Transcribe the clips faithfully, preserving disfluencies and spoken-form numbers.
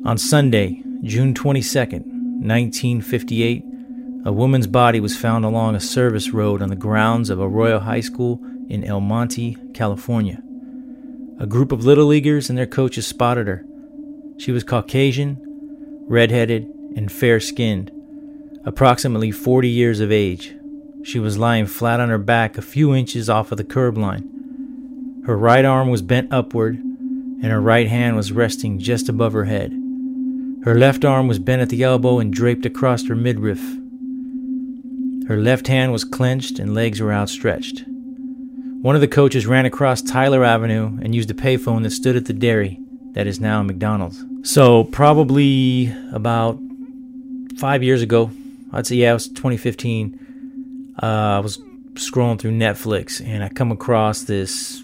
On Sunday, June twenty-second, nineteen fifty-eight, a woman's body was found along a service road on the grounds of Arroyo High School in El Monte, California. A group of Little Leaguers and their coaches spotted her. She was Caucasian, red-headed, and fair-skinned, approximately forty years of age. She was lying flat on her back a few inches off of the curb line. Her right arm was bent upward, and her right hand was resting just above her head. Her left arm was bent at the elbow and draped across her midriff. Her left hand was clenched and legs were outstretched. One of the coaches ran across Tyler Avenue and used a payphone that stood at the dairy that is now a McDonald's. So probably about five years ago, I'd say, yeah, it was twenty fifteen, uh, I was scrolling through Netflix and I come across this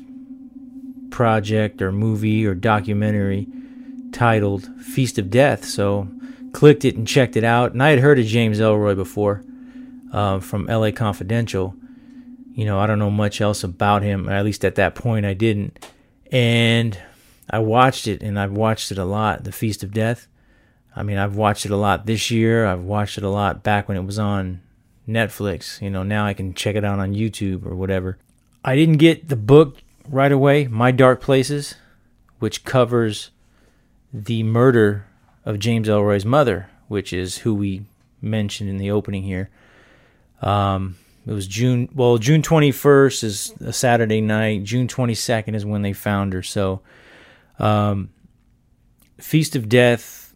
project or movie or documentary titled Feast of Death. So clicked it and checked it out. And I had heard of James Ellroy before uh, from L A Confidential. You know, I don't know much else about him, at least at that point I didn't. And I watched it, and I've watched it a lot, The Feast of Death. I mean, I've watched it a lot this year. I've watched it a lot back when it was on Netflix. You know, now I can check it out on YouTube or whatever. I didn't get the book right away, My Dark Places, which covers the murder of James Ellroy's mother, which is who we mentioned in the opening here. Um... It was June, well, June twenty-first is a Saturday night. June twenty-second is when they found her. So, um, Feast of Death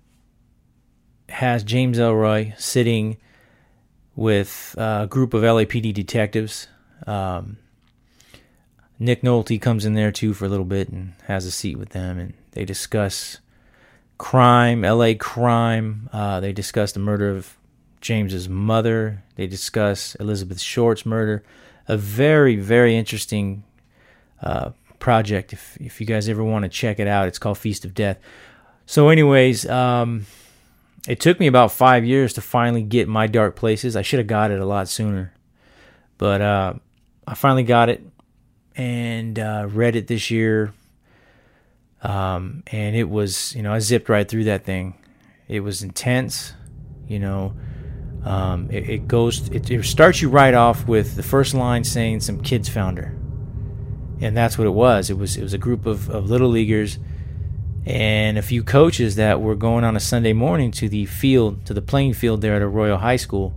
has James Ellroy sitting with a group of L A P D detectives. Um, Nick Nolte comes in there too for a little bit and has a seat with them, and they discuss crime, L A crime. Uh, they discuss the murder of James's mother. They discuss Elizabeth Short's murder. A very, very interesting uh, project. If if you guys ever want to check it out, it's called Feast of Death. So anyways, um, it took me about five years to finally get My Dark Places. I should have got it a lot sooner. But uh, I finally got it and uh, read it this year. Um, and it was, you know, I zipped right through that thing. It was intense, you know. Um, it, it goes, it, it starts you right off with the first line saying some kids found her, and that's what it was. It was it was a group of, of little leaguers and a few coaches that were going on a Sunday morning to the field, to the playing field there at Arroyo High School,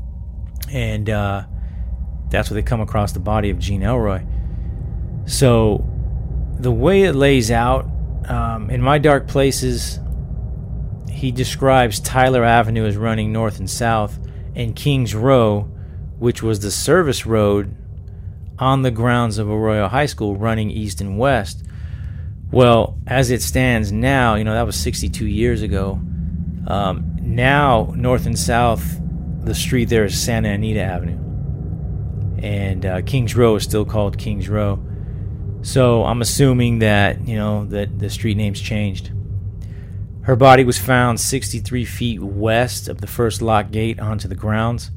and uh, that's where they come across the body of Gene Ellroy. So the way it lays out um, in My Dark Places, he describes Tyler Avenue as running north and south, and Kings Row, which was the service road on the grounds of Arroyo High School, running east and west. Well, as it stands now, you know, that was sixty-two years ago. Um, now, north and south, the street there is Santa Anita Avenue. And uh, Kings Row is still called Kings Row. So I'm assuming that, you know, that the street name's changed. Her body was found sixty-three feet west of the first lock gate onto the grounds.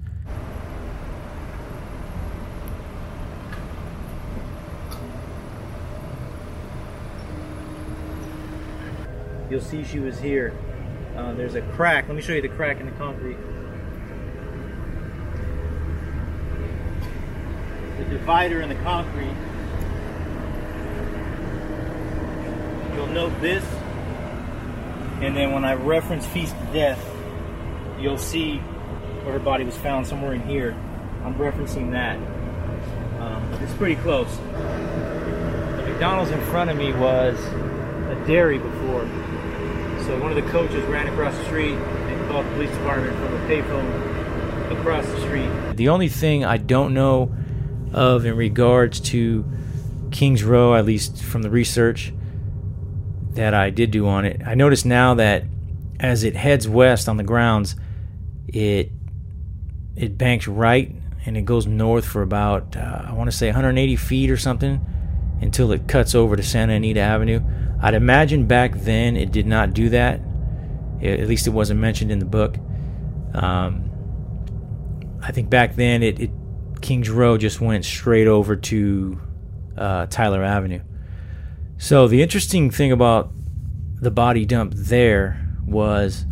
You'll see she was here. Uh, there's a crack. Let me show you the crack in the concrete. The divider in the concrete. You'll note this. And then when I reference Feast of Death, you'll see where her body was found somewhere in here. I'm referencing that. Um, it's pretty close. The McDonald's in front of me was a dairy before. So one of the coaches ran across the street and called the police department from a payphone across the street. The only thing I don't know of in regards to Kings Row, at least from the research that I did do on it, I notice now that as it heads west on the grounds, it it banks right and it goes north for about uh, I want to say one hundred eighty feet or something until it cuts over to Santa Anita Avenue. I'd imagine back then it did not do that. It, at least it wasn't mentioned in the book. Um, I think back then it, it Kings Row just went straight over to uh, Tyler Avenue. So the interesting thing about the body dump there was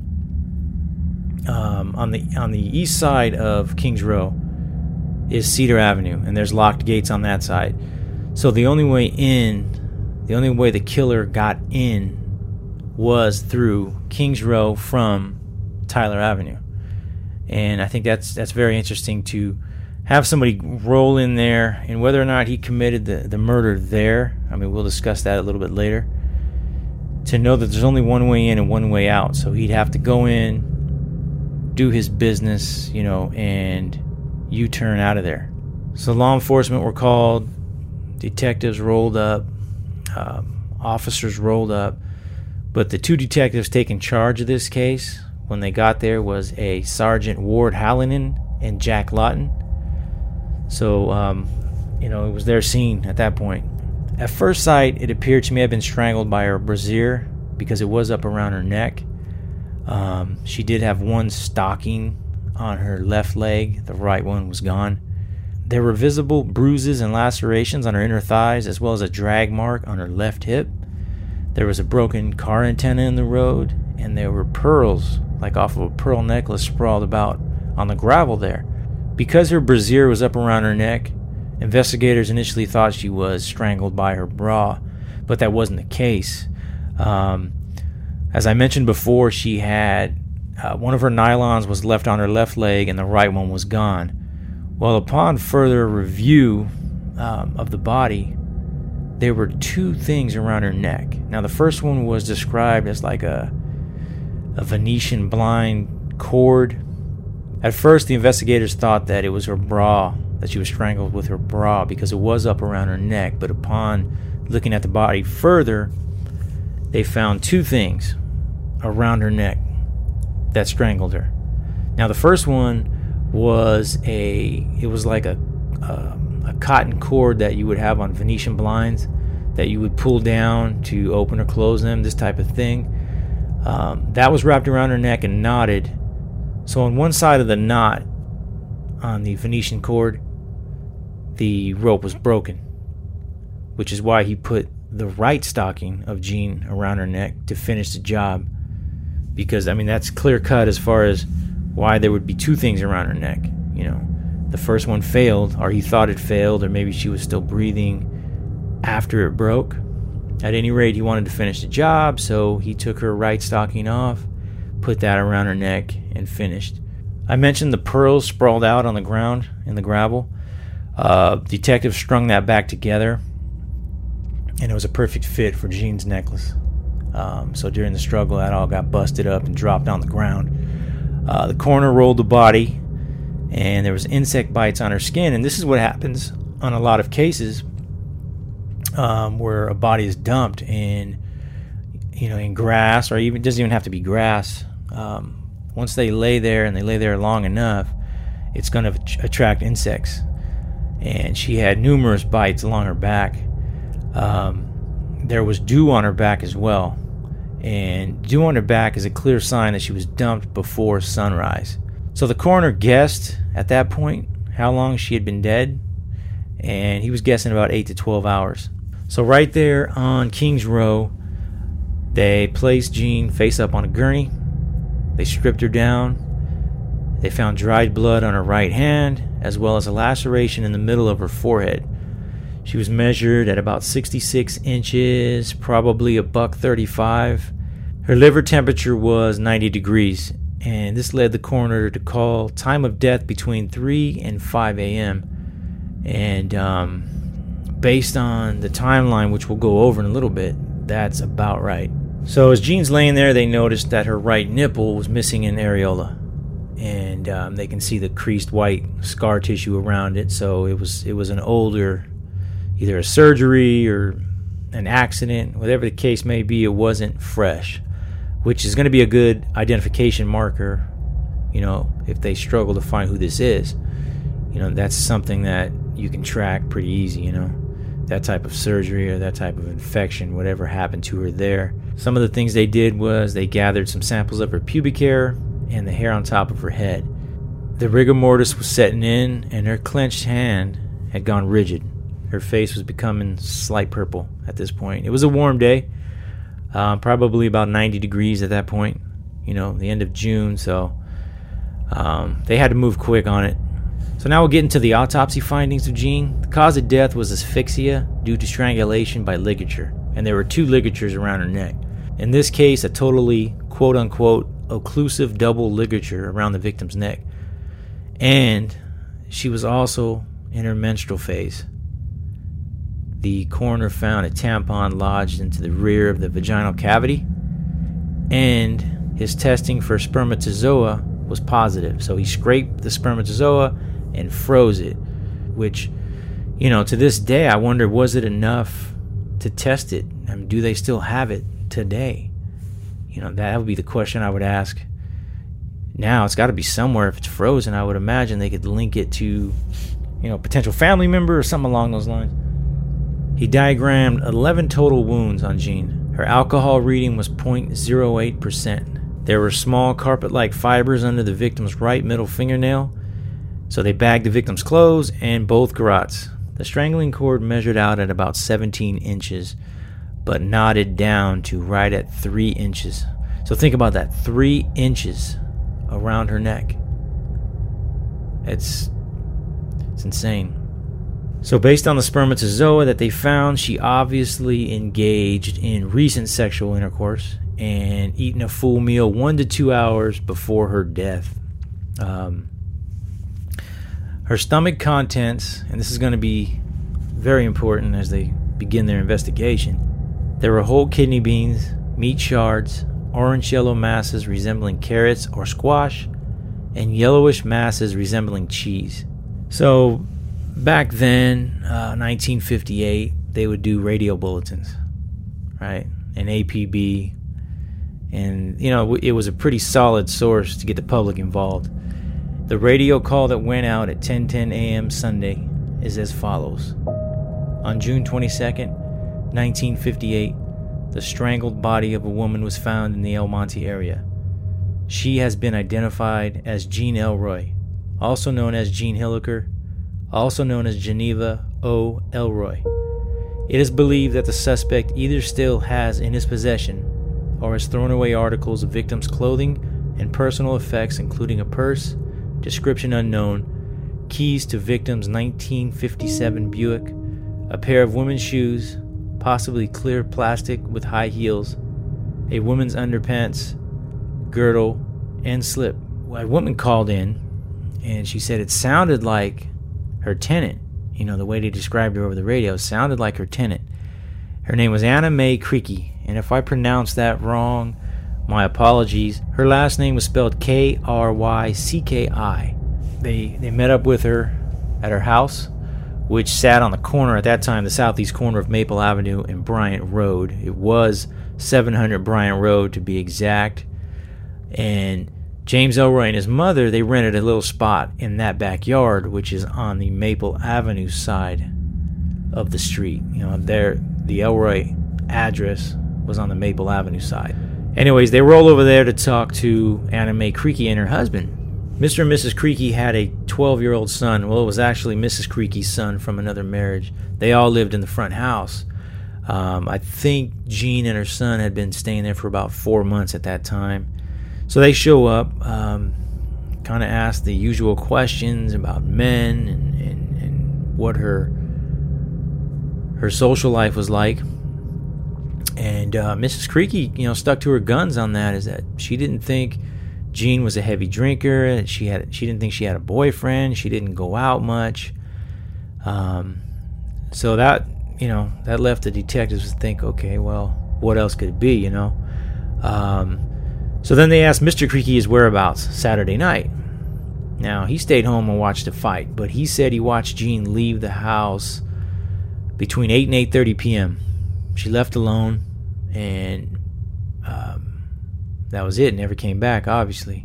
um, on the on the east side of Kings Row is Cedar Avenue, and there's locked gates on that side. So the only way in, the only way the killer got in was through Kings Row from Tyler Avenue. And I think that's that's very interesting to have somebody roll in there, and whether or not he committed the, the murder there, I mean, we'll discuss that a little bit later, to know that there's only one way in and one way out. So he'd have to go in, do his business, you know, and U-turn out of there. So law enforcement were called, detectives rolled up, um, officers rolled up, but the two detectives taking charge of this case when they got there was a Sergeant Ward Hallinan and Jack Lawton. So, um, you know, it was their scene at that point. At first sight, it appeared she may have been strangled by her brassiere because it was up around her neck. Um, she did have one stocking on her left leg. The right one was gone. There were visible bruises and lacerations on her inner thighs, as well as a drag mark on her left hip. There was a broken car antenna in the road, and there were pearls, like off of a pearl necklace, sprawled about on the gravel there. Because her brassiere was up around her neck, investigators initially thought she was strangled by her bra, but that wasn't the case. Um, as I mentioned before, she had uh, one of her nylons was left on her left leg, and the right one was gone. Well, upon further review um, of the body, there were two things around her neck. Now, the first one was described as like a a Venetian blind cord. At first, the investigators thought that it was her bra, that she was strangled with her bra because it was up around her neck. But upon looking at the body further, they found two things around her neck that strangled her. Now, the first one was a, it was like a, a, a cotton cord that you would have on Venetian blinds that you would pull down to open or close them, this type of thing. Um, that was wrapped around her neck and knotted. So on one side of the knot on the Venetian cord, the rope was broken, which is why he put the right stocking of Jean around her neck to finish the job. Because, I mean, that's clear cut as far as why there would be two things around her neck. You know, the first one failed, or he thought it failed, or maybe she was still breathing after it broke. At any rate, he wanted to finish the job, so he took her right stocking off, put that around her neck, and finished. I mentioned the pearls sprawled out on the ground in the gravel. Uh, detectives strung that back together, and it was a perfect fit for Jean's necklace. Um, so during the struggle, that all got busted up and dropped on the ground. Uh, the coroner rolled the body, and there was insect bites on her skin. And this is what happens on a lot of cases um, where a body is dumped in, you know, in grass, or even it doesn't even have to be grass. Um, once they lay there and they lay there long enough, it's going to attract insects. And she had numerous bites along her back. Um, there was dew on her back as well. And dew on her back is a clear sign that she was dumped before sunrise. So the coroner guessed at that point how long she had been dead, and he was guessing about eight to twelve hours. So right there on Kings Row, they placed Jean face up on a gurney. They stripped her down. They found dried blood on her right hand, as well as a laceration in the middle of her forehead. She was measured at about sixty-six inches, probably a buck thirty-five. Her liver temperature was ninety degrees, and this led the coroner to call time of death between three and five a.m. And um, based on the timeline, which we'll go over in a little bit, that's about right. So as Jean's laying there, they noticed that her right nipple was missing an areola. And um, they can see the creased white scar tissue around it. So it was it was an older, either a surgery or an accident, whatever the case may be. It wasn't fresh, which is going to be a good identification marker. You know, if they struggle to find who this is, you know, that's something that you can track pretty easy. You know, that type of surgery or that type of infection, whatever happened to her there. Some of the things they did was they gathered some samples of her pubic hair and the hair on top of her head. The rigor mortis was setting in, and her clenched hand had gone rigid. Her face was becoming slight purple at this point. It was a warm day, uh, probably about ninety degrees at that point. you know, the end of June, so um, they had to move quick on it. So now we'll get into the autopsy findings of Jean. The cause of death was asphyxia due to strangulation by ligature, and there were two ligatures around her neck. In this case, a totally quote-unquote occlusive double ligature around the victim's neck. And she was also in her menstrual phase. The coroner found a tampon lodged into the rear of the vaginal cavity, and his testing for spermatozoa was positive. So he scraped the spermatozoa and froze it, which, you know, to this day, I wonder, was it enough to test it? I mean, do they still have it today? You know, that would be the question I would ask. Now, it's got to be somewhere. If it's frozen, I would imagine they could link it to, you know, a potential family member or something along those lines. He diagrammed eleven total wounds on Jean. Her alcohol reading was zero point zero eight percent. There were small carpet-like fibers under the victim's right middle fingernail, so they bagged the victim's clothes and both garrots. The strangling cord measured out at about seventeen inches, but knotted down to right at three inches. So think about that, three inches around her neck. It's, it's insane. So based on the spermatozoa that they found, she obviously engaged in recent sexual intercourse and eaten a full meal one to two hours before her death. Um, her stomach contents, and this is going to be very important as they begin their investigation, there were whole kidney beans, meat shards, orange-yellow masses resembling carrots or squash, and yellowish masses resembling cheese. So back then, uh, nineteen fifty-eight, they would do radio bulletins, right? And A P B. And, you know, it was a pretty solid source to get the public involved. The radio call that went out at ten ten a.m. Sunday is as follows. On June twenty-second, nineteen fifty-eight, the strangled body of a woman was found in the El Monte area. She has been identified as Jean Elroy, also known as Jean Hilliker, also known as Geneva O. Elroy. It is believed that the suspect either still has in his possession or has thrown away articles of victims' clothing and personal effects, including a purse, description unknown, keys to victim's nineteen fifty-seven Buick, a pair of women's shoes, possibly clear plastic with high heels, a woman's underpants, girdle, and slip. A woman called in, and she said it sounded like her tenant. You know, the way they described her over the radio sounded like her tenant. Her name was Anna Mae Creaky, and if I pronounced that wrong, my apologies. Her last name was spelled K R Y C K I. They, they met up with her at her house, which sat on the corner at that time, the southeast corner of Maple Avenue and Bryant Road. It was seven hundred Bryant Road to be exact. And James Elroy and his mother, they rented a little spot in that backyard, which is on the Maple Avenue side of the street. You know, there, the Elroy address was on the Maple Avenue side. Anyways, they roll over there to talk to Anna Mae Creaky and her husband. Mister and Missus Creaky had a twelve-year-old son. Well, it was actually Missus Creaky's son from another marriage. They all lived in the front house. Um, I think Jean and her son had been staying there for about four months at that time. So they show up, um, kind of ask the usual questions about men and, and, and what her her social life was like. And uh, Missus Creaky, you know, stuck to her guns on that, is that she didn't think Jean was a heavy drinker. She had she didn't think she had a boyfriend. She didn't go out much. Um, so that, you know, that left the detectives to think, okay, well, what else could it be, you know? Um, so then they asked Mister Creaky his whereabouts Saturday night. Now, he stayed home and watched the fight, but he said he watched Jean leave the house between eight and eight thirty p.m. She left alone, and um, that was it. Never came back, obviously.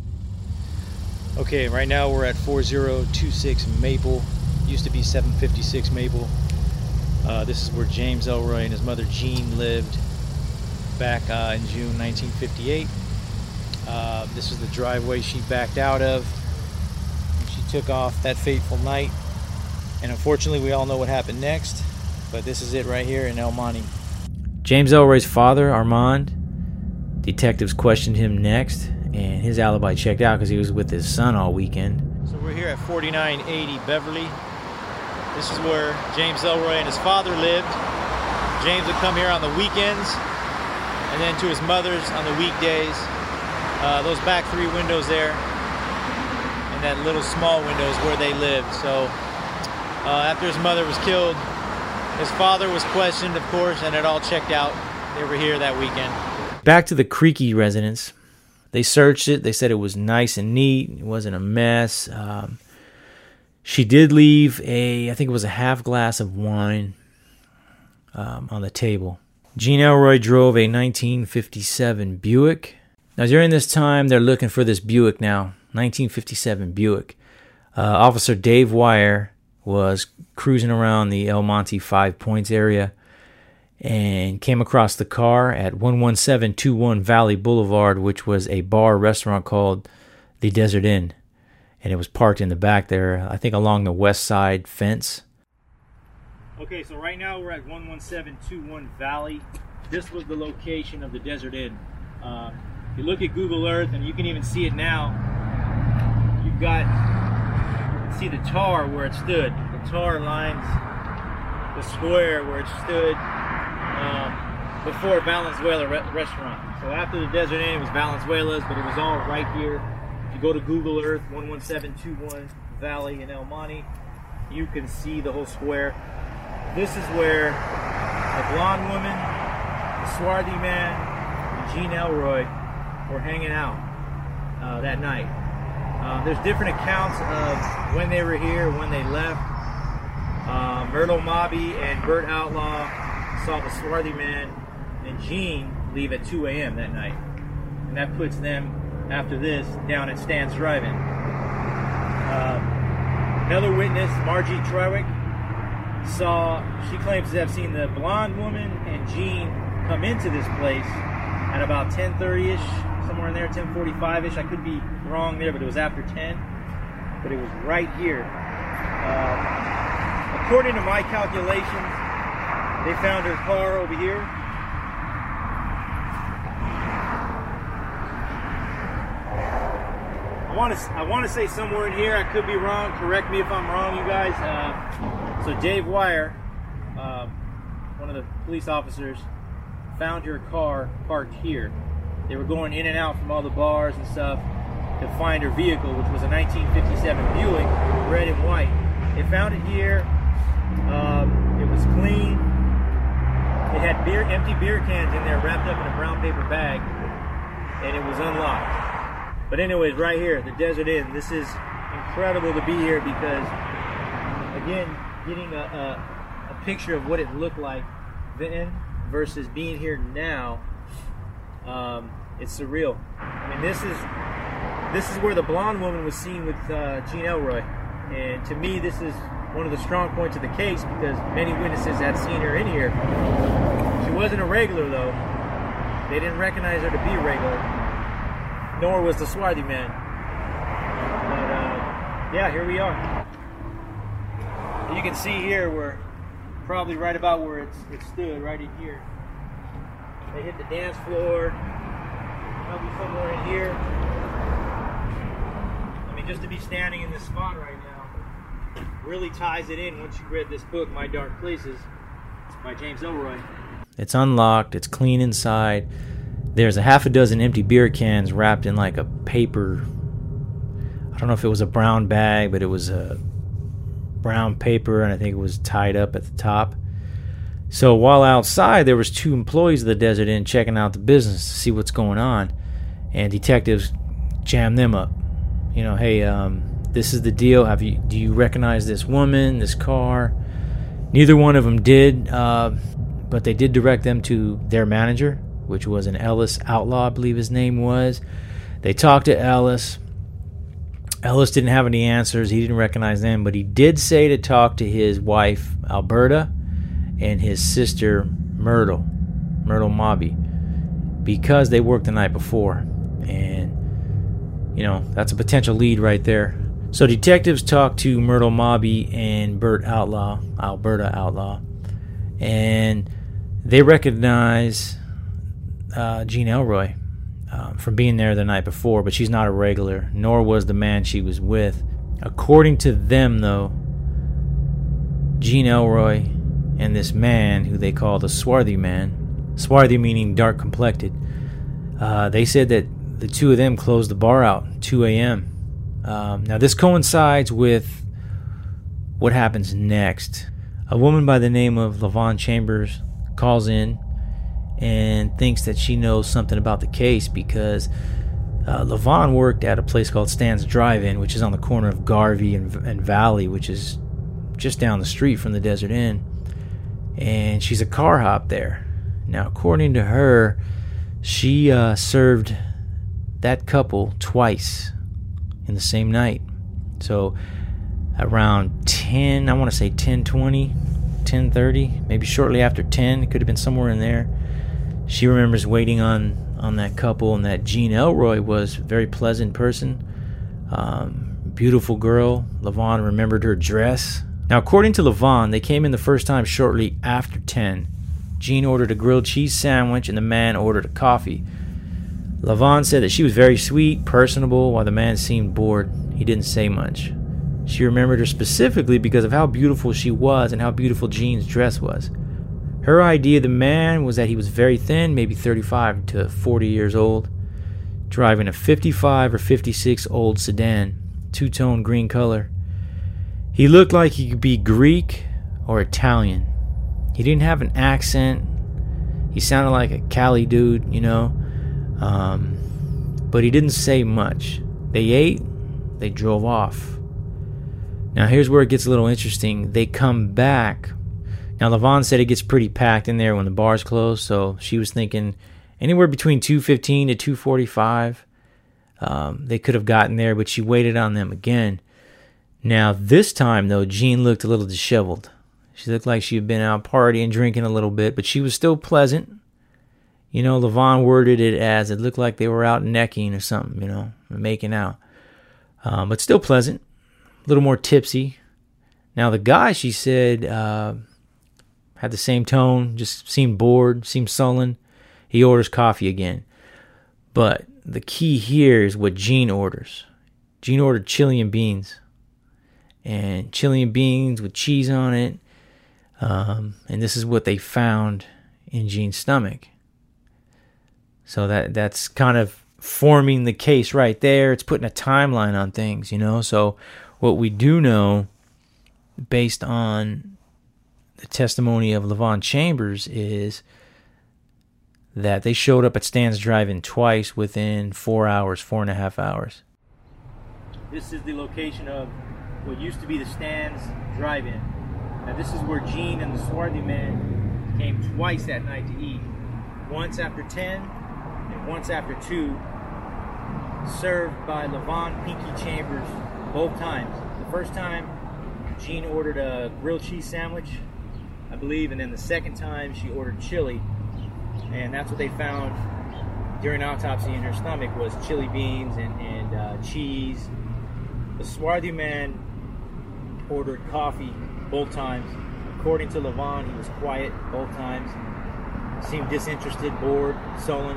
Okay, right now we're at four zero two six Maple. Used to be seven fifty-six Maple. Uh, this is where James Elroy and his mother Jean lived back uh, in June nineteen fifty-eight. Uh, this is the driveway she backed out of when she took off that fateful night. And unfortunately, we all know what happened next. But this is it right here in El Monte. James Elroy's father, Armand, Detectives questioned him next, and his alibi checked out because he was with his son all weekend. So we're here at forty-nine eighty Beverly. This is where James Ellroy and his father lived. James would come here on the weekends, and then to his mother's on the weekdays. Uh, those back three windows there, and that little small window is where they lived. So uh, after his mother was killed, his father was questioned, of course, and it all checked out. They were here that weekend. Back to the Creaky residence. They searched it. They said it was nice and neat. It wasn't a mess. Um, she did leave a, I think it was a half glass of wine um, on the table. Gene Ellroy drove a nineteen fifty-seven Buick. Now, during this time, they're looking for this Buick now. nineteen fifty-seven Buick. Uh, Officer Dave Wire was cruising around the El Monte Five Points area and came across the car at one one seven two one Valley Boulevard, which was a bar restaurant called the Desert Inn. And it was parked in the back there, I think along the west side fence. Okay, so right now we're at one one seven two one Valley. This was the location of the Desert Inn. Um, if you look at Google Earth, and you can even see it now, you've got, you can see the tar where it stood. The tar lines the square where it stood um, before Valenzuela re restaurant. So after the Desert Inn, it was Valenzuela's, but it was all right here. If you go to Google Earth, one one seven two one Valley in El Monte, you can see the whole square. This is where the blonde woman, the swarthy man, and Gene Ellroy were hanging out uh, that night. Uh, there's different accounts of when they were here, when they left. Uh, Myrtle Mobby and Bert Outlaw saw the swarthy man and Gene leave at two A M that night. And that puts them, after this, down at Stan's Drive-In. Uh, another witness, Margie Trewick, saw, she claims to have seen the blonde woman and Gene come into this place at about ten thirty-ish, somewhere in there, ten forty-five-ish. I could be wrong there, but it was after ten. But it was right here. Uh, according to my calculations, they found her car over here. I want to I want to say somewhere in here. I could be wrong. Correct me if I'm wrong, you guys. Uh, so Dave Wire, uh, one of the police officers, found her car parked here. They were going in and out from all the bars and stuff to find her vehicle, which was a nineteen fifty-seven Buick, red and white. They found it here. Um, it was clean. It had beer, empty beer cans in there wrapped up in a brown paper bag, and it was unlocked. But anyways, right here, the Desert Inn. This is incredible to be here because, again, getting a, a, a picture of what it looked like then versus being here now, um, it's surreal. I mean, this is this is where the blonde woman was seen with uh, Gene Ellroy, and to me, this is one of the strong points of the case because many witnesses had seen her in here. She wasn't a regular, though. They didn't recognize her to be a regular. Nor was the swarthy man. But, uh, yeah, here we are. You can see here we're probably right about where it's, it stood, right in here. They hit the dance floor, probably somewhere in here. I mean, just to be standing in this spot right now really ties it in once you read this book, My Dark Places, by James Ellroy. It's unlocked, it's clean inside. There's a half a dozen empty beer cans wrapped in like a paper, I don't know if it was a brown bag, but it was a brown paper, and I think it was tied up at the top. So while outside, there was two employees of the Desert Inn checking out the business to see what's going on, and detectives jammed them up. You know, hey, um, this is the deal. Have you? Do you recognize this woman, this car? Neither one of them did, uh, but they did direct them to their manager, which was an Ellis Outlaw, I believe his name was. They talked to Ellis. Ellis didn't have any answers. He didn't recognize them, but he did say to talk to his wife, Alberta, and his sister, Myrtle, Myrtle Mobby, because they worked the night before. And, you know, that's a potential lead right there. So detectives talked to Myrtle Mobby and Bert Outlaw, Alberta Outlaw, and they recognize uh, Gene Ellroy. um, from being there the night before, but she's not a regular, nor was the man she was with. According to them, though, Gene Elroy and this man, who they call the swarthy man, swarthy meaning dark complected, uh, they said that the two of them closed the bar out at two a.m. Um, now this coincides with what happens next. A woman by the name of LaVon Chambers calls in and thinks that she knows something about the case because uh, LaVon worked at a place called Stan's Drive-In, which is on the corner of Garvey and, and Valley, which is just down the street from the Desert Inn. And she's a car hop there. Now, according to her, she uh, served that couple twice in the same night. So around ten, I want to say ten twenty, ten thirty, maybe shortly after ten, it could have been somewhere in there. She remembers waiting on, on that couple, and that Gene Elroy was a very pleasant person. Um, beautiful girl. LaVon remembered her dress. Now, according to LaVon, they came in the first time shortly after ten. Gene ordered a grilled cheese sandwich, and the man ordered a coffee. LaVon said that she was very sweet, personable, while the man seemed bored. He didn't say much. She remembered her specifically because of how beautiful she was and how beautiful Gene's dress was. Her idea of the man was that he was very thin, maybe thirty-five to forty years old, driving a fifty-five or fifty-six old sedan, two-tone green color. He looked like he could be Greek or Italian. He didn't have an accent. He sounded like a Cali dude, you know. Um, but he didn't say much. They ate, they drove off. Now here's where it gets a little interesting. They come back. Now LaVon said it gets pretty packed in there when the bars close, so she was thinking anywhere between two fifteen to two forty-five. Um, they could have gotten there, but she waited on them again. Now this time, though, Gene looked a little disheveled. She looked like she had been out partying, drinking a little bit, but she was still pleasant. You know, LaVon worded it as it looked like they were out necking or something, you know, making out. Um, but still pleasant, a little more tipsy. Now the guy, she said, uh, had the same tone, just seemed bored, seemed sullen. He orders coffee again. But the key here is what Gene orders. Gene ordered chili and beans. And chili and beans with cheese on it. Um, and this is what they found in Gene's stomach. So that that's kind of forming the case right there. It's putting a timeline on things, you know. So what we do know, based on the testimony of LaVon Chambers, is that they showed up at Stan's Drive-In twice within four hours, four and a half hours. This is the location of what used to be the Stan's Drive-In. Now this is where Gene and the swarthy man came twice that night to eat. Once after ten and once after two, served by LaVon Pinky Chambers both times. The first time, Gene ordered a grilled cheese sandwich, I believe, and then the second time she ordered chili, and that's what they found during autopsy in her stomach was chili beans and, and uh, cheese. The swarthy man ordered coffee both times. According to LaVon, he was quiet both times. Seemed disinterested, bored, sullen.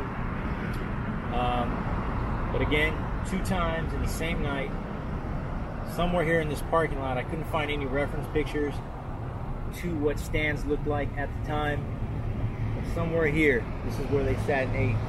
Um, but again, two times in the same night, somewhere here in this parking lot. I couldn't find any reference pictures to what Stan's looked like at the time. But somewhere here, this is where they sat and ate.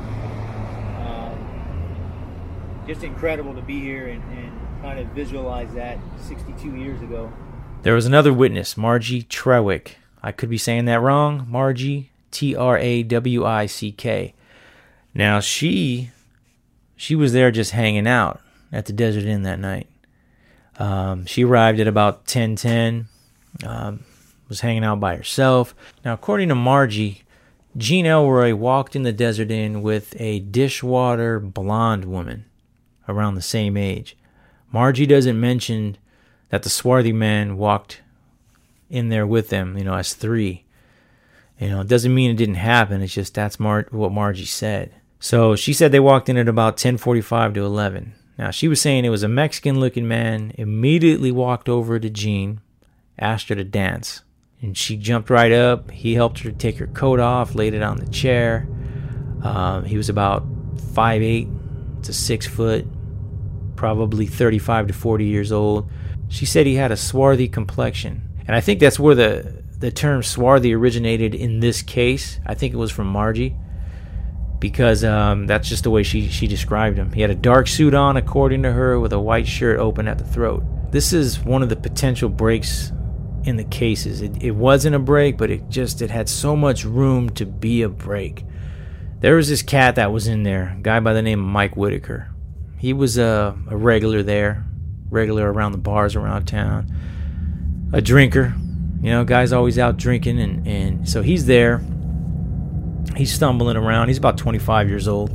Um, just incredible to be here and, and kind of visualize that sixty-two years ago. There was another witness, Margie Trawick. I could be saying that wrong. Margie, T R A W I C K. Now, she she was there just hanging out at the Desert Inn that night. Um, she arrived at about ten ten, um, was hanging out by herself. Now, according to Margie, Gene Elroy walked in the Desert Inn with a dishwater blonde woman around the same age. Margie doesn't mention that the swarthy man walked in there with them, you know, as three. You know, it doesn't mean it didn't happen. It's just that's Mar- what Margie said. So she said they walked in at about ten forty-five to eleven. Now, she was saying it was a Mexican-looking man, immediately walked over to Gene, asked her to dance. And she jumped right up. He helped her take her coat off, laid it on the chair. Um, he was about five eight to six foot, probably thirty-five to forty years old. She said he had a swarthy complexion. And I think that's where the, the term swarthy originated in this case. I think it was from Margie, because um, that's just the way she, she described him. He had a dark suit on, according to her, with a white shirt open at the throat. This is one of the potential breaks in the cases. It, it wasn't a break, but it just it had so much room to be a break. There was this cat that was in there, a guy by the name of Mike Whitaker. He was a, a regular there, regular around the bars around town, a drinker. You know, guy's always out drinking, and, and so he's there. He's stumbling around. He's about twenty-five years old.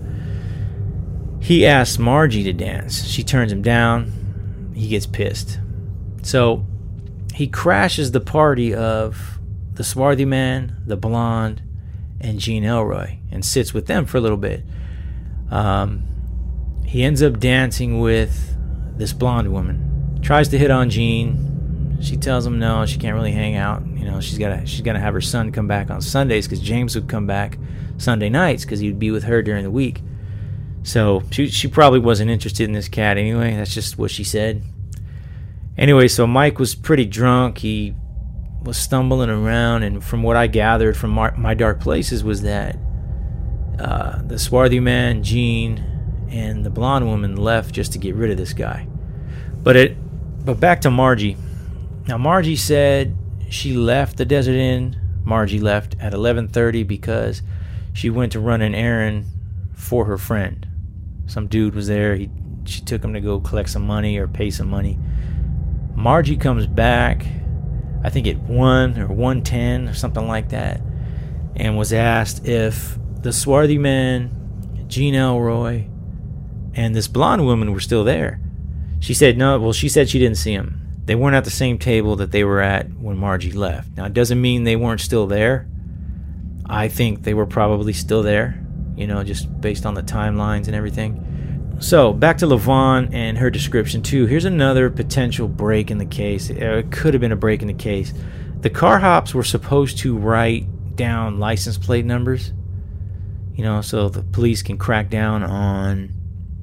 He asks Margie to dance. She turns him down. He gets pissed. So he crashes the party of the swarthy man, the blonde, and Jean Elroy, and sits with them for a little bit. Um, he ends up dancing with this blonde woman. Tries to hit on Jean. She tells him no, she can't really hang out. You know, she's gotta she's gotta have her son come back on Sundays, because James would come back Sunday nights because he'd be with her during the week. So she she probably wasn't interested in this cat anyway. That's just what she said. Anyway, so Mike was pretty drunk. He was stumbling around, and from what I gathered from my, my dark places was that uh, the swarthy man, Jean, and the blonde woman left just to get rid of this guy. But it but back to Margie. Now, Margie said she left the Desert Inn. Margie left at eleven thirty because she went to run an errand for her friend. Some dude was there. He, she took him to go collect some money or pay some money. Margie comes back, I think at one or one ten or something like that, and was asked if the swarthy man, Jean Elroy, and this blonde woman were still there. She said no. Well, she said she didn't see them. They weren't at the same table that they were at when Margie left. Now, it doesn't mean they weren't still there. I think they were probably still there, you know, just based on the timelines and everything. So, back to LaVon and her description, too. Here's another potential break in the case. It could have been a break in the case. The car hops were supposed to write down license plate numbers, you know, so the police can crack down on,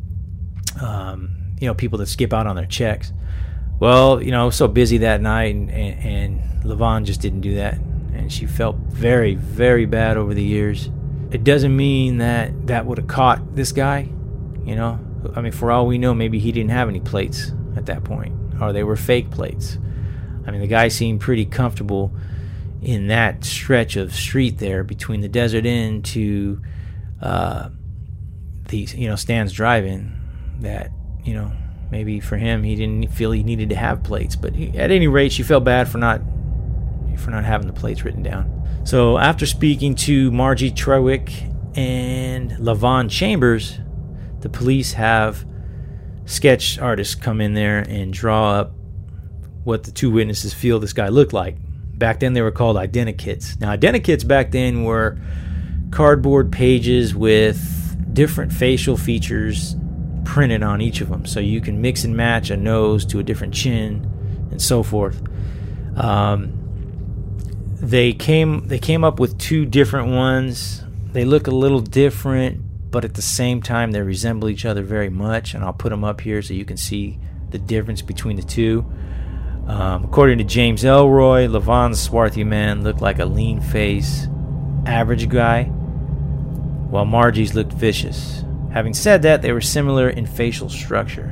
um, you know, people that skip out on their checks. Well, you know, so busy that night, and, and, and LaVon just didn't do that. And she felt very, very bad over the years. It doesn't mean that that would have caught this guy, you know. I mean, for all we know, maybe he didn't have any plates at that point, or they were fake plates. I mean, the guy seemed pretty comfortable in that stretch of street there between the Desert Inn to uh, the, you know, Stan's Drive-In, that, you know, maybe for him, he didn't feel he needed to have plates. But he, at any rate, she felt bad for not for not having the plates written down. So after speaking to Margie Trewick and LaVon Chambers, the police have sketch artists come in there and draw up what the two witnesses feel this guy looked like. Back then, they were called identikits. Now, identikits back then were cardboard pages with different facial features printed on each of them, so you can mix and match a nose to a different chin and so forth. Um, they came they came up with two different ones. They look a little different, but at the same time they resemble each other very much, and I'll put them up here so you can see the difference between the two. Um, according to James Elroy, LaVon's swarthy man looked like a lean face, average guy, while Margie's looked vicious. Having said that, they were similar in facial structure.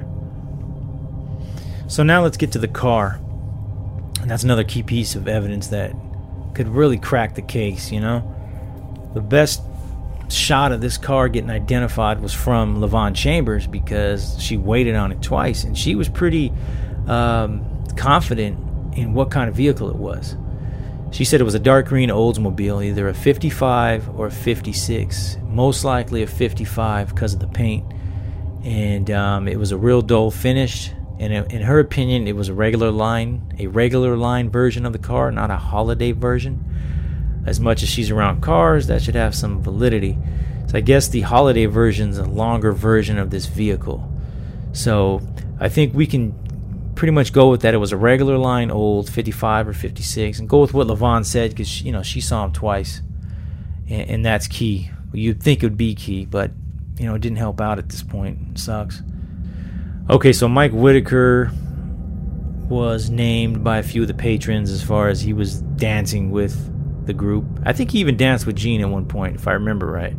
So now let's get to the car. And that's another key piece of evidence that could really crack the case, you know. The best shot of this car getting identified was from LaVon Chambers, because she waited on it twice, and she was pretty um, confident in what kind of vehicle it was. She said it was a dark green Oldsmobile, either a fifty-five or a fifty-six. Most likely a fifty-five because of the paint. And um, it was a real dull finish. And in her opinion, it was a regular line, a regular line version of the car, not a holiday version. As much as she's around cars, that should have some validity. So I guess the holiday version is a longer version of this vehicle. So I think we can pretty much go with that. It was a regular line old fifty-five or fifty-six, and go with what LaVon said, because, you know, she saw him twice, and, and that's key. You'd think it would be key, but you know, it didn't help out at this point. It sucks. Okay, so Mike Whitaker was named by a few of the patrons as far as he was dancing with the group. I think he even danced with Gene at one point, if I remember right.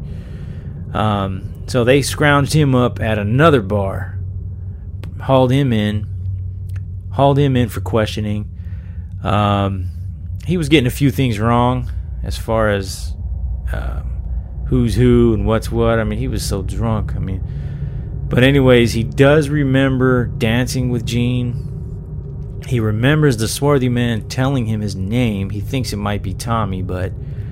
Um, so they scrounged him up at another bar, hauled him in, hauled him in for questioning. Um, he was getting a few things wrong as far as um, who's who and what's what. I mean, he was so drunk. I mean, but anyways, he does remember dancing with Gene. He remembers the swarthy man telling him his name. He thinks it might be Tommy, but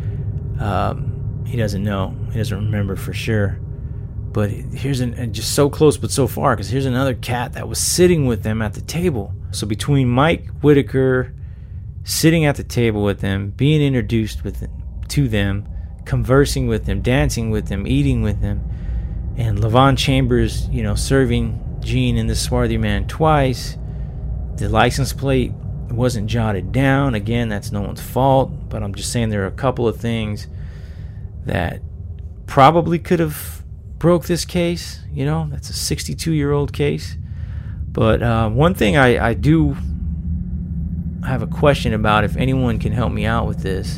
um, he doesn't know. He doesn't remember for sure. But here's an, and just so close but so far, because here's another cat that was sitting with them at the table. So between Mike Whitaker sitting at the table with them, being introduced with to them, conversing with them, dancing with them, eating with them, and Levon Chambers, you know, serving Gene and this swarthy man twice. The license plate wasn't jotted down. Again, that's no one's fault, but I'm just saying there are a couple of things that probably could have broke this case. You know, that's a sixty-two-year-old case. But uh, one thing I, I do have a question about, if anyone can help me out with this,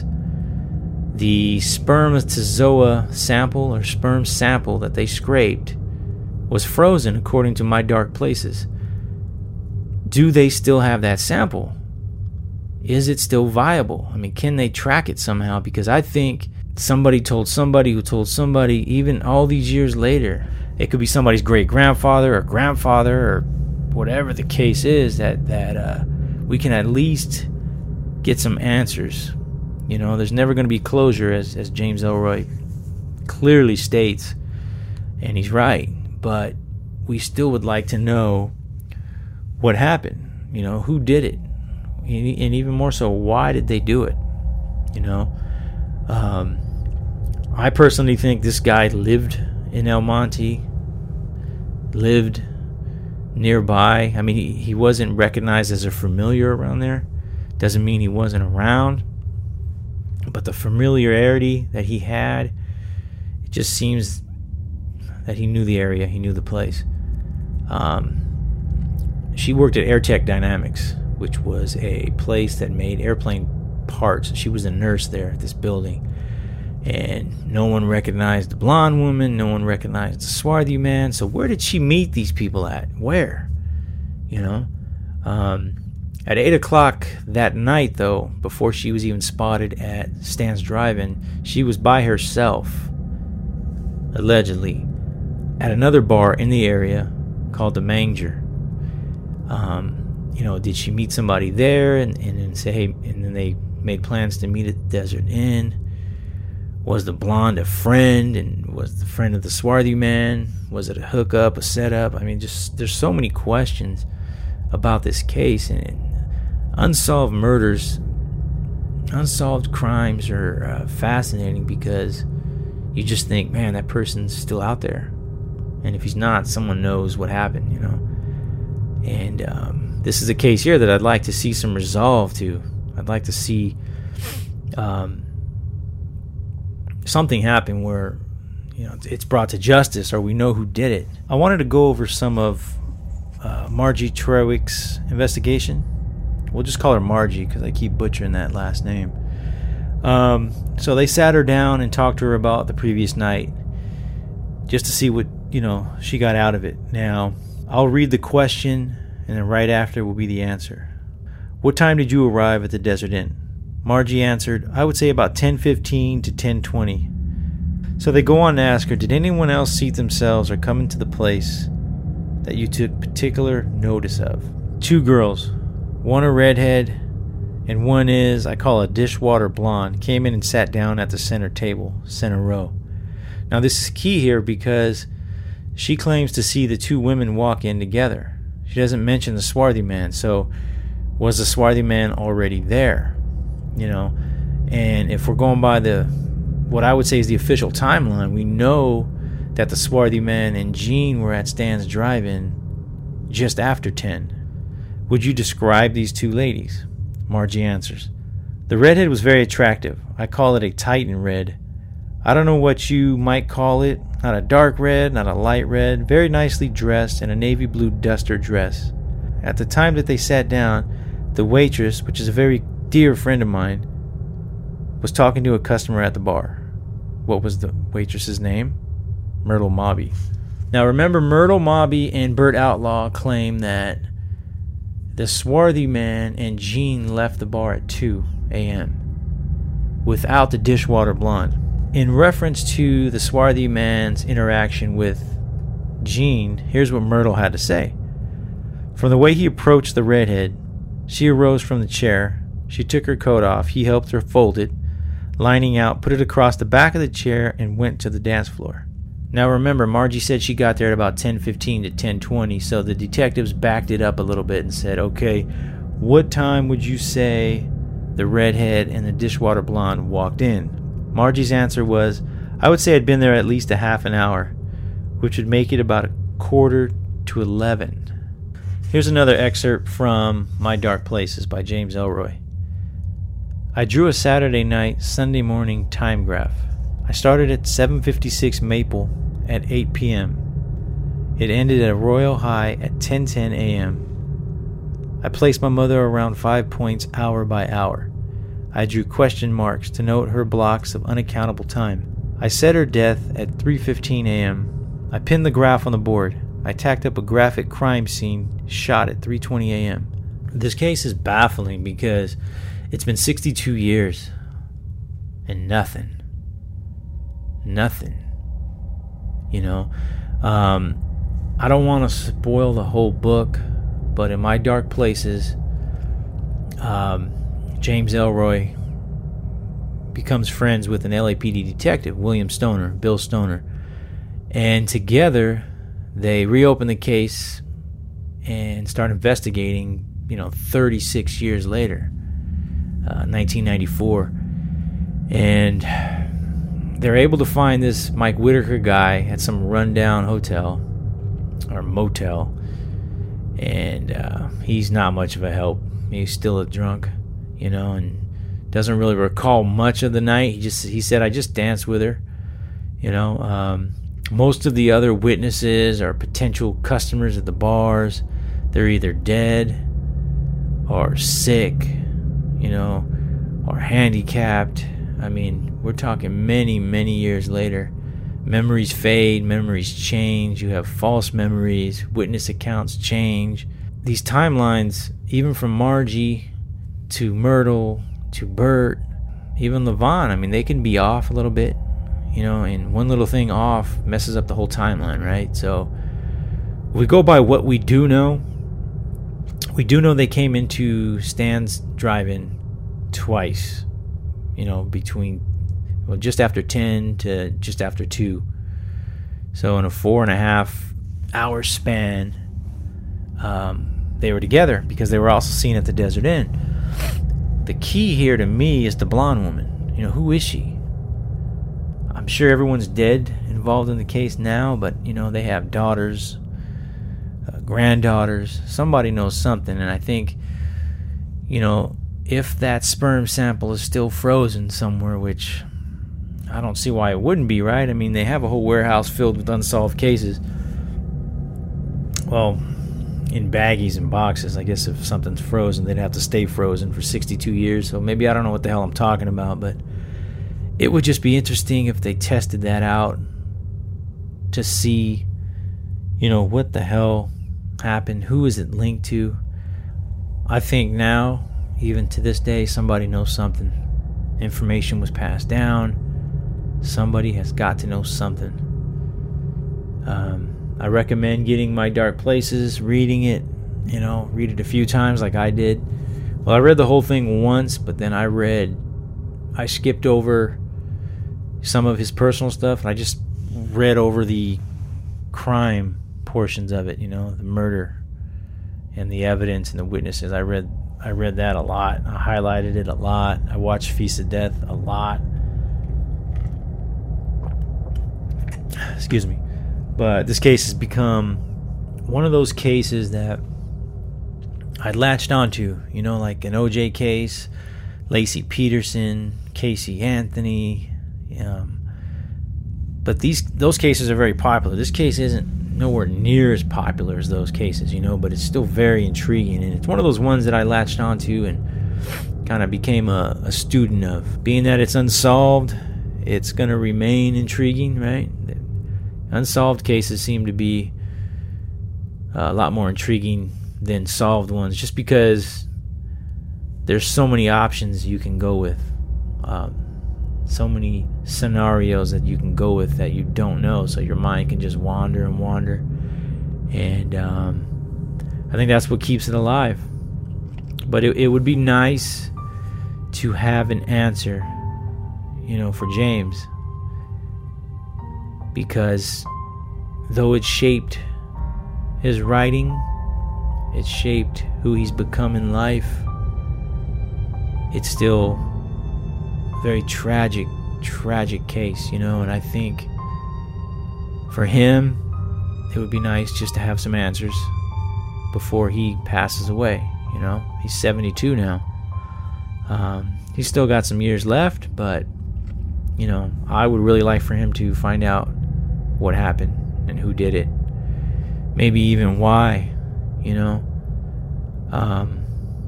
the spermatozoa sample or sperm sample that they scraped was frozen according to My Dark Places. Do they still have that sample? Is it still viable? I mean, can they track it somehow? Because I think somebody told somebody who told somebody, even all these years later, it could be somebody's great-grandfather or grandfather or whatever the case is, that, that uh, we can at least get some answers. You know, there's never going to be closure, as, as James Ellroy clearly states, and he's right. But we still would like to know what happened, you know, who did it, and even more so, why did they do it, you know. Um, I personally think this guy lived in El Monte, lived nearby. I mean, he, he wasn't recognized as a familiar around there. Doesn't mean he wasn't around, but the familiarity that he had, it just seems that he knew the area, he knew the place. Um, She worked at Airtech Dynamics, which was a place that made airplane parts. She was a nurse there at this building. And no one recognized the blonde woman. No one recognized the swarthy man. So where did she meet these people at? Where? You know? Um, at eight o'clock that night, though, before she was even spotted at Stan's Drive-In, she was by herself, allegedly, at another bar in the area called The Manger. Um, you know, did she meet somebody there and, and then say, hey, and then they made plans to meet at the Desert Inn? Was the blonde a friend, and was the friend of the swarthy man? Was it a hookup, a setup? I mean, just there's so many questions about this case, and, and unsolved murders, unsolved crimes are uh, fascinating, because you just think, man, that person's still out there, and if he's not, someone knows what happened, you know. And um, this is a case here that I'd like to see some resolve to. I'd like to see um, something happen where, you know, it's brought to justice, or we know who did it. I wanted to go over some of uh, Margie Trewick's investigation. We'll just call her Margie because I keep butchering that last name. Um, so they sat her down and talked to her about the previous night, just to see what, you know, she got out of it. Now, I'll read the question, and then right after will be the answer. What time did you arrive at the Desert Inn? Margie answered, I would say about ten fifteen to ten twenty. So they go on to ask her, did anyone else seat themselves or come into the place that you took particular notice of? Two girls, one a redhead, and one is, I call a dishwater blonde, came in and sat down at the center table, center row. Now this is key here, because she claims to see the two women walk in together. She doesn't mention the swarthy man. So was the swarthy man already there? You know, and if we're going by the, what I would say is the official timeline, we know that the swarthy man and Gene were at Stan's Drive-In just after ten. Would you describe these two ladies? Margie answers, the redhead was very attractive. I call it a Titan red. I don't know what you might call it, Not a dark red, not a light red, very nicely dressed in a navy blue duster dress. At the time that they sat down, the waitress, which is a very dear friend of mine, was talking to a customer at the bar. What was the waitress's name? Myrtle Mobby. Now remember, Myrtle Mobby and Burt Outlaw claim that the swarthy man and Jean left the bar at two a.m. without the dishwater blonde. In reference to the swarthy man's interaction with Jean, here's what Myrtle had to say. From the way he approached the redhead, she arose from the chair. She took her coat off. He helped her fold it, lining out, put it across the back of the chair, and went to the dance floor. Now remember, Margie said she got there at about ten fifteen to ten twenty, so the detectives backed it up a little bit and said, okay, what time would you say the redhead and the dishwater blonde walked in? Margie's answer was, I would say I'd been there at least a half an hour, which would make it about a quarter to eleven. Here's another excerpt from My Dark Places by James Ellroy. I drew a Saturday night, Sunday morning time graph. I started at seven fifty-six Maple at eight p.m. It ended at Royal High at ten ten a.m. I placed my mother around five points hour by hour. I drew question marks to note her blocks of unaccountable time. I set her death at three fifteen a.m. I pinned the graph on the board. I tacked up a graphic crime scene shot at three twenty a.m. This case is baffling because it's been sixty-two years and nothing. Nothing. You know, um, I don't want to spoil the whole book, but in My Dark Places, um, James Ellroy becomes friends with an L A P D detective, William Stoner, Bill Stoner, and together they reopen the case and start investigating, you know, thirty-six years later, uh, nineteen ninety-four, and they're able to find this Mike Whitaker guy at some rundown hotel or motel, and uh, he's not much of a help. He's still a drunk, you know, and doesn't really recall much of the night. He just he said, I just danced with her, you know. Um, most of the other witnesses are potential customers at the bars. They're either dead or sick, you know, or handicapped. I mean, we're talking many, many years later. Memories fade, memories change. You have false memories, witness accounts change. These timelines, even from Margie to Myrtle to Burt, even Levon, I mean, they can be off a little bit, you know, and one little thing off messes up the whole timeline, right? So we go by what we do know. We do know they came into Stan's drive-in twice, you know, between, well, just after ten to just after two. So in a four and a half hour span, um, they were together because they were also seen at the Desert Inn. The key here to me is the blonde woman. You know, who is she? I'm sure everyone's dead involved in the case now, but, you know, they have daughters, uh, granddaughters. Somebody knows something, and I think, you know, if that sperm sample is still frozen somewhere, which I don't see why it wouldn't be, right? I mean, they have a whole warehouse filled with unsolved cases. Well, in baggies and boxes. I guess if something's frozen, they'd have to stay frozen for sixty-two years. So maybe I don't know what the hell I'm talking about, but it would just be interesting if they tested that out to see, you know, what the hell happened. Who is it linked to? I think now, even to this day, somebody knows something. Information was passed down. Somebody has got to know something. Um, I recommend getting My Dark Places, reading it, you know, read it a few times like I did. Well, I read the whole thing once, but then I read, I skipped over some of his personal stuff, and I just read over the crime portions of it, you know, the murder and the evidence and the witnesses. I read I read that a lot. I highlighted it a lot. I watched Feast of Death a lot. Excuse me. But this case has become one of those cases that I latched onto, you know, like an O J case, Lacey Peterson, Casey Anthony, um, but these those cases are very popular. This case isn't nowhere near as popular as those cases, you know, but it's still very intriguing, and it's one of those ones that I latched onto and kind of became a, a student of. Being that it's unsolved, it's going to remain intriguing, right? Unsolved cases seem to be a lot more intriguing than solved ones, just because there's so many options you can go with, um, so many scenarios that you can go with that you don't know, so your mind can just wander and wander, and um, I think that's what keeps it alive. But it, it would be nice to have an answer, you know, for James, because though it shaped his writing, it shaped who he's become in life, it's still a very tragic, tragic case, you know, and I think for him, it would be nice just to have some answers before he passes away, you know. He's seventy-two now. Um, he's still got some years left, but, you know, I would really like for him to find out what happened and who did it. Maybe even why, you know. Um,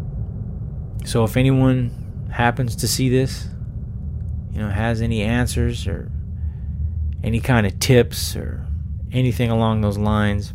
so if anyone happens to see this, you know, has any answers or any kind of tips or anything along those lines,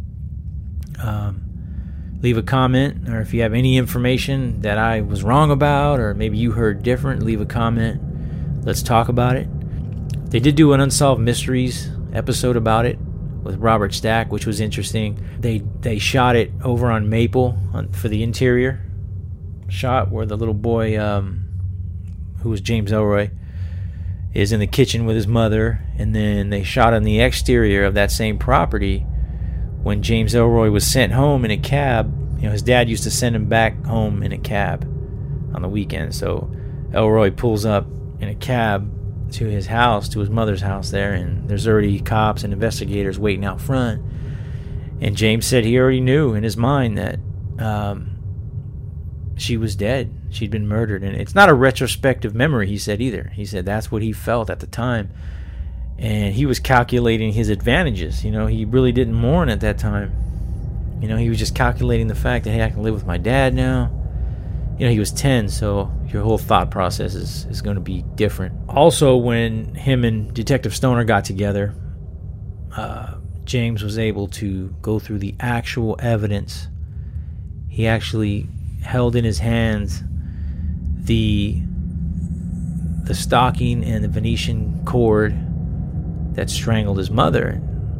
um, leave a comment. Or if you have any information that I was wrong about, or maybe you heard different, leave a comment. Let's talk about it. They did do an Unsolved Mysteries episode about it with Robert Stack, which was interesting. They they shot it over on Maple on, for the interior shot, where the little boy, um, who was James Ellroy, is in the kitchen with his mother, and then they shot on the exterior of that same property when James Ellroy was sent home in a cab. You know, his dad used to send him back home in a cab on the weekend, so Ellroy pulls up in a cab to his house, to his mother's house there, and there's already cops and investigators waiting out front. And James said he already knew in his mind that um, she was dead. She'd been murdered. And it's not a retrospective memory, he said, either. He said that's what he felt at the time. And he was calculating his advantages. You know, he really didn't mourn at that time. You know, he was just calculating the fact that, hey, I can live with my dad now. You know, he was ten, so your whole thought process is, is going to be different. Also, when him and Detective Stoner got together, uh, James was able to go through the actual evidence. He actually held in his hands the the stocking and the Venetian cord that strangled his mother,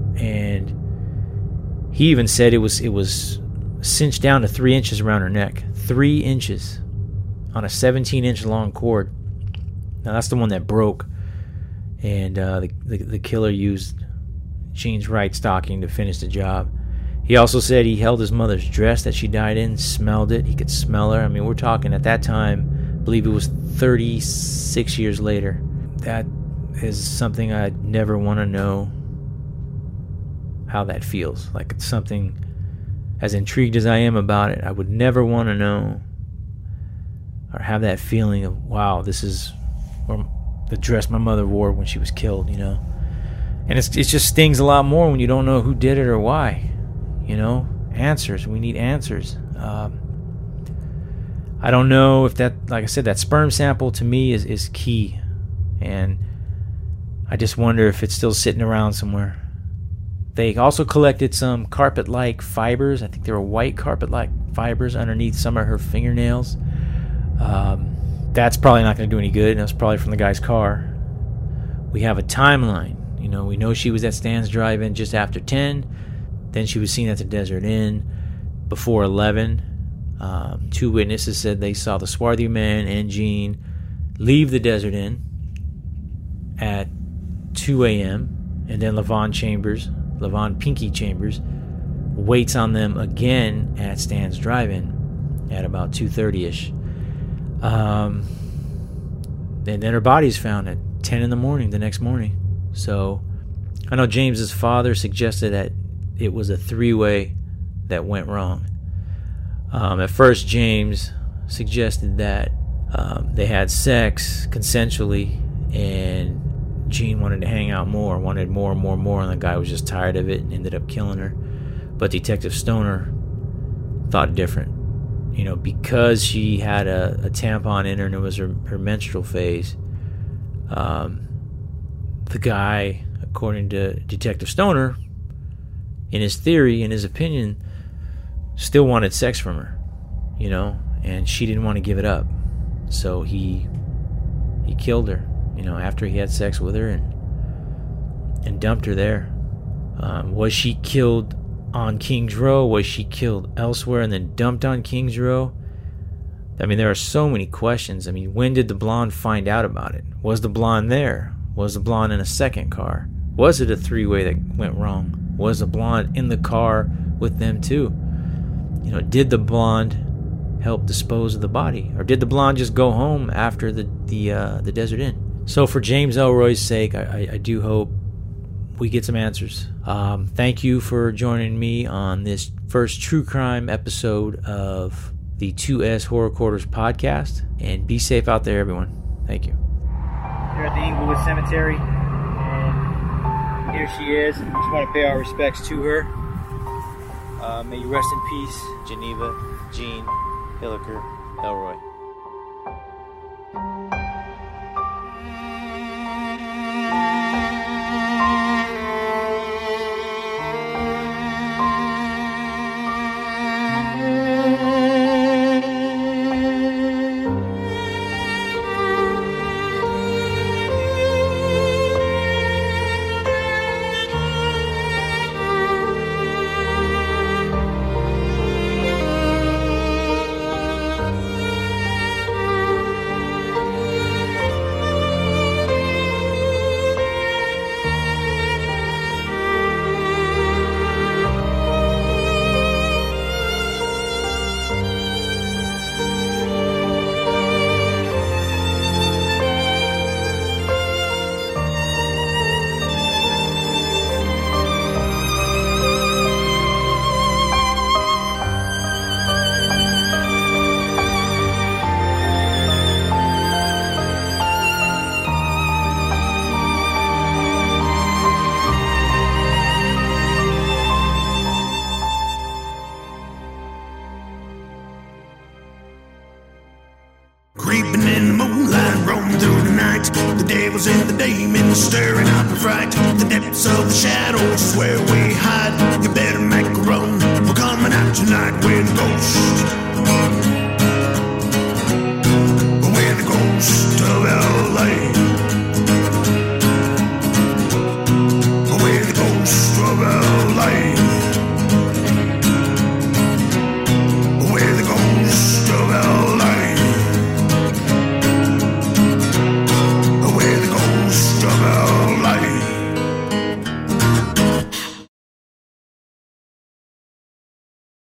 and he even said it was it was cinched down to three inches around her neck. Three inches on a seventeen inch long cord. Now that's the one that broke, and uh, the, the the killer used Jean's right stocking to finish the job. He also said he held his mother's dress that she died in, smelled it. He could smell her. I mean, we're talking at that time, I believe it was thirty-six years later. That is something I'd never want to know how that feels. Like, it's something, as intrigued as I am about it, I would never want to know or have that feeling of, wow, this is the dress my mother wore when she was killed, you know. And it's, it just stings a lot more when you don't know who did it or why, you know. Answers. We need answers. Um, I don't know if that, like I said, that sperm sample to me is, is key. And I just wonder if it's still sitting around somewhere. They also collected some carpet-like fibers. I think they were white carpet-like fibers underneath some of her fingernails. Um, that's probably not going to do any good. That's probably from the guy's car. We have a timeline. You know, we know she was at Stan's Drive-In just after ten. Then she was seen at the Desert Inn before eleven. Um, two witnesses said they saw the swarthy man and Jean leave the Desert Inn at two a.m. And then Levon Chambers, Levon Pinky Chambers, waits on them again at Stan's Drive-In at about two thirty-ish. Um, and then her body's found at ten in the morning the next morning. So I know James's father suggested that it was a three-way that went wrong. Um, at first, James suggested that um, they had sex consensually, and Jean wanted to hang out more, wanted more and more and more, and the guy was just tired of it and ended up killing her. But Detective Stoner thought different. You know, because she had a, a tampon in her and it was her, her menstrual phase, um, the guy, according to Detective Stoner, in his theory, in his opinion, still wanted sex from her, you know, and she didn't want to give it up. So he he killed her, you know, after he had sex with her and and dumped her there. Um, was she killed on Kings Row? Was she killed elsewhere and then dumped on Kings Row? I mean, there are so many questions. I mean, when did the blonde find out about it? Was the blonde there? Was the blonde in a second car? Was it a three-way that went wrong? Was the blonde in the car with them too? You know, did the blonde help dispose of the body, or did the blonde just go home after the the uh, the Desert Inn? So for James Ellroy's sake, I, I, I do hope we get some answers. Um, thank you for joining me on this first true crime episode of the two S Horror Quarters podcast, and be safe out there, everyone. Thank you. Here at the Inglewood Cemetery, and here she is. I just want to pay our respects to her. Uh, may you rest in peace, Geneva Jean Hilliker Ellroy. Creeping in the moonlight, roaming through the night. The devil's in the demons, stirring up the fright. The depths of the shadows is where we hide. You better make a run, we're coming out tonight with ghosts.